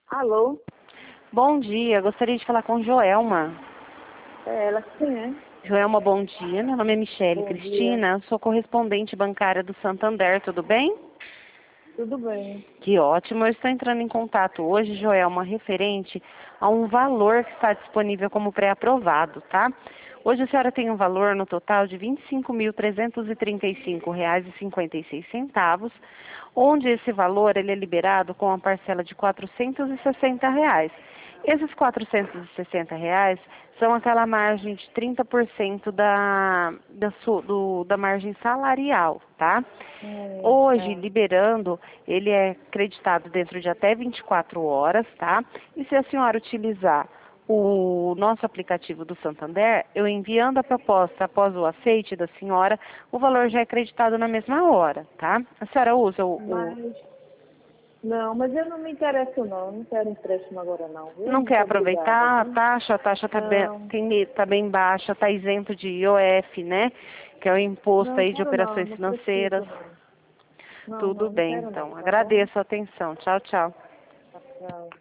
Alô? Bom dia, gostaria de falar com Joelma. É ela sim, é? Joelma, bom dia. Meu nome é Michele Bom dia. Cristina, sou correspondente bancária do Santander, tudo bem? Tudo bem. Que ótimo, eu estou entrando em contato hoje, Joelma, referente a um valor que está disponível como pré-aprovado, tá? Hoje a senhora tem um valor no total de R$ 25.335,56, onde esse valor ele é liberado com a parcela de R$ 460. Esses R$ 460 são aquela margem de 30% da margem salarial, tá? Hoje, Tá. liberando, ele é creditado dentro de até 24 horas, tá? E se a senhora utilizar o nosso aplicativo do Santander, eu enviando a proposta após o aceite da senhora, o valor já é creditado na mesma hora, tá? A senhora usa Mas, não, mas eu não me interesso não quero empréstimo agora não, viu? não quer Muito obrigada, aproveitar a viu? taxa Não, tá bem baixa, tá isento de IOF, né? Que é o imposto não aí de quero não, operações não financeiras. preciso não. Não, Tudo não bem, quero não, então. tá bom? Agradeço a atenção. Tchau, tchau. Tchau.